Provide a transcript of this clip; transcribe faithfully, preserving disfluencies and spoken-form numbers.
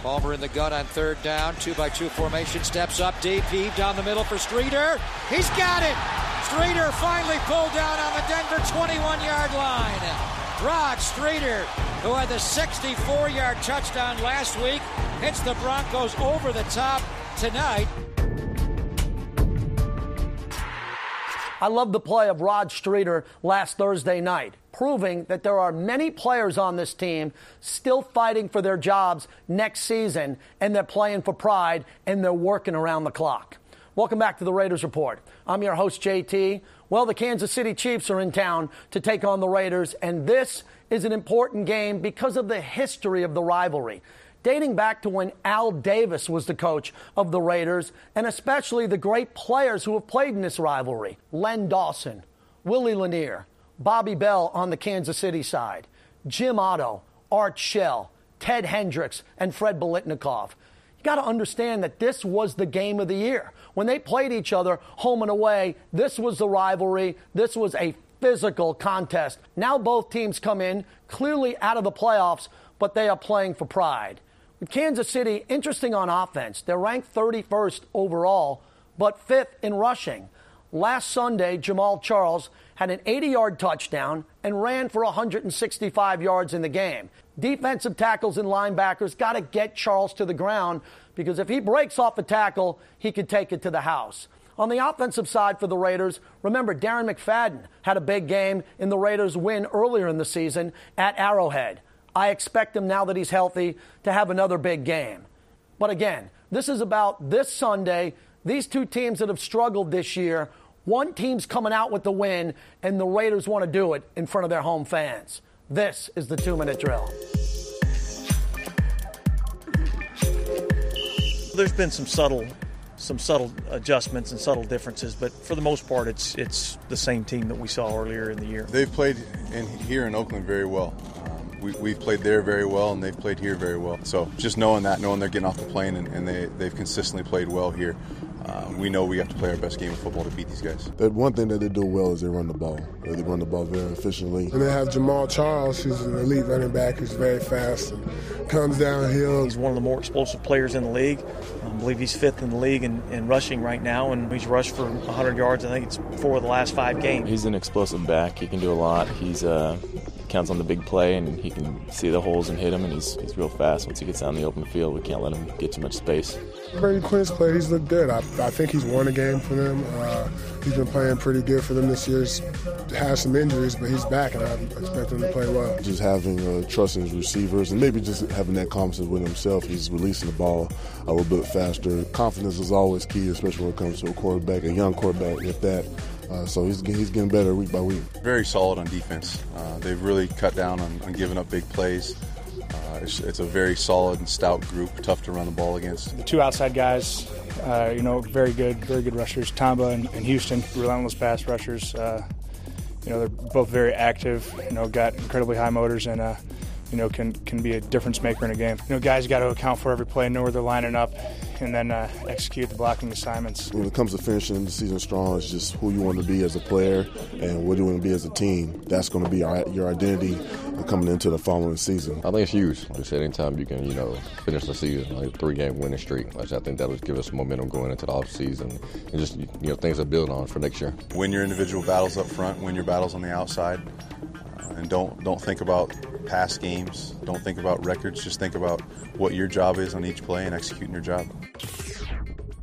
Palmer in the gun on third down. Two by two formation. Steps up deep. Heave down the middle for Streeter. He's got it. Streeter finally pulled down on the Denver twenty-one-yard line. Rod Streeter, who had the sixty-four-yard touchdown last week, hits the Broncos over the top tonight. I love the play of Rod Streeter last Thursday night, proving that there are many players on this team still fighting for their jobs next season, and they're playing for pride, and they're working around the clock. Welcome back to the Raiders Report. I'm your host, J T. Well, the Kansas City Chiefs are in town to take on the Raiders, and this is an important game because of the history of the rivalry, dating back to when Al Davis was the coach of the Raiders, and especially the great players who have played in this rivalry. Len Dawson, Willie Lanier, Bobby Bell on the Kansas City side, Jim Otto, Art Shell, Ted Hendricks, and Fred Biletnikoff. You got to understand that this was the game of the year. When they played each other home and away, this was the rivalry. This was a physical contest. Now both teams come in clearly out of the playoffs, but they are playing for pride. With Kansas City, interesting on offense. They're ranked thirty-first overall, but fifth in rushing. Last Sunday, Jamal Charles had an eighty-yard touchdown and ran for one hundred sixty-five yards in the game. Defensive tackles and linebackers got to get Charles to the ground because if he breaks off a tackle, he could take it to the house. On the offensive side for the Raiders, remember Darren McFadden had a big game in the Raiders' win earlier in the season at Arrowhead. I expect him, now that he's healthy, to have another big game. But again, this is about this Sunday, these two teams that have struggled this year. One team's coming out with the win, and the Raiders want to do it in front of their home fans. This is the two-minute drill. There's been some subtle some subtle adjustments and subtle differences, but for the most part, it's it's the same team that we saw earlier in the year. They've played in here in Oakland very well. Um, we, we've played there very well, and they've played here very well. So just knowing that, knowing they're getting off the plane, and, and they, they've consistently played well here, uh, we know we have to play our best game of football to beat these guys. The one thing that they do well is they run the ball. They run the ball very efficiently. And they have Jamal Charles, who's an elite running back, who's very fast and comes downhill. He's one of the more explosive players in the league. I believe he's fifth in the league in, in rushing right now, and he's rushed for one hundred yards. I think it's four of the last five games. He's an explosive back. He can do a lot. He's uh, counts on the big play, and he can see the holes and hit them, and he's, he's real fast. Once he gets out in the open field, we can't let him get too much space. Brady Quinn's played. He's looked good. I, I think he's won a game for them. Uh, he's been playing pretty good for them this year. He's had some injuries, but he's back, and I expect him to play well. Just having uh, trust in his receivers and maybe just having that confidence with himself. He's releasing the ball a little bit faster. Confidence is always key, especially when it comes to a quarterback, a young quarterback at that. Uh, so he's, he's getting better week by week. Very solid on defense. Uh, they've really cut down on, on giving up big plays. Uh, it's, it's a very solid and stout group, tough to run the ball against. The two outside guys, uh, you know, very good, very good rushers. Tamba and, and Houston, relentless pass rushers. Uh, you know, they're both very active. You know, got incredibly high motors and, uh, you know, can can be a difference maker in a game. You know, guys got to account for every play, know where they're lining up, and then uh, execute the blocking assignments. When it comes to finishing the season strong, it's just who you want to be as a player and what you want to be as a team. That's going to be our, your identity coming into the following season. I think it's huge. Like I said, anytime you can, you know, finish the season, like a three-game winning streak, like I think that would give us momentum going into the offseason and just, you know, things to build on for next year. Win your individual battles up front, win your battles on the outside, uh, and don't don't think about past games. Don't think about records. Just think about what your job is on each play and executing your job.